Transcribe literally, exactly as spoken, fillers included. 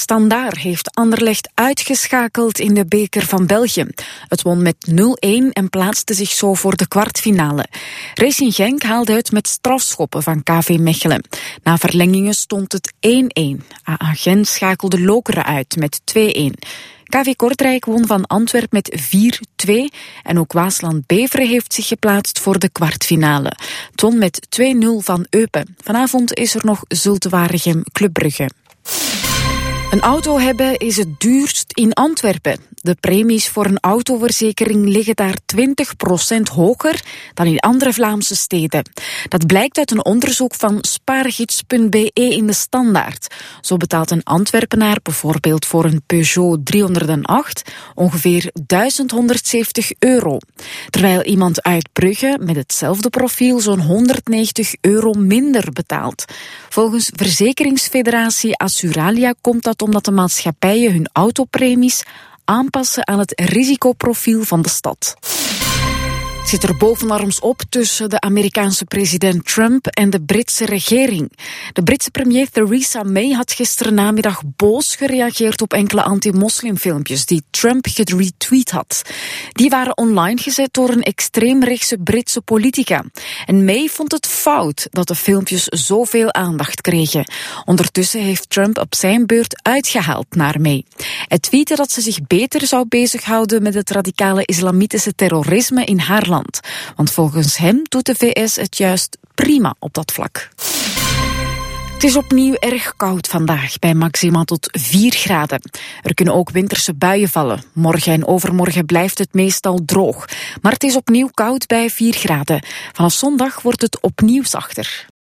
Standaard heeft Anderlecht uitgeschakeld in de beker van België. Het won met nul-een en plaatste zich zo voor de kwartfinale. Racing Genk haalde uit met strafschoppen van K V Mechelen. Na verlengingen stond het één-één. A A Gent schakelde Lokeren uit met twee-één. K V Kortrijk won van Antwerpen met vier-twee en ook Waasland-Beveren heeft zich geplaatst voor de kwartfinale. Het won met twee-nul van Eupen. Vanavond is er nog Zulte Waregem-Club Brugge. Een auto hebben is het duurst in Antwerpen. De premies voor een autoverzekering liggen daar twintig procent hoger dan in andere Vlaamse steden. Dat blijkt uit een onderzoek van spaargids punt b e in de Standaard. Zo betaalt een Antwerpenaar bijvoorbeeld voor een Peugeot driehonderdacht ongeveer duizend honderdzeventig euro. Terwijl iemand uit Brugge met hetzelfde profiel zo'n honderdnegentig euro minder betaalt. Volgens verzekeringsfederatie Assuralia komt dat omdat de maatschappijen hun autopremies aanpassen aan het risicoprofiel van de stad. Het zit er bovenarms op tussen de Amerikaanse president Trump en de Britse regering. De Britse premier Theresa May had gisteren namiddag boos gereageerd op enkele anti-moslimfilmpjes die Trump geretweet had. Die waren online gezet door een extreemrechtse Britse politica. En May vond het fout dat de filmpjes zoveel aandacht kregen. Ondertussen heeft Trump op zijn beurt uitgehaald naar May. Hij tweette dat ze zich beter zou bezighouden met het radicale islamitische terrorisme in haar land. Want volgens hem doet de V S het juist prima op dat vlak. Het is opnieuw erg koud vandaag, bij maximaal tot vier graden. Er kunnen ook winterse buien vallen. Morgen en overmorgen blijft het meestal droog. Maar het is opnieuw koud bij vier graden. Vanaf zondag wordt het opnieuw zachter.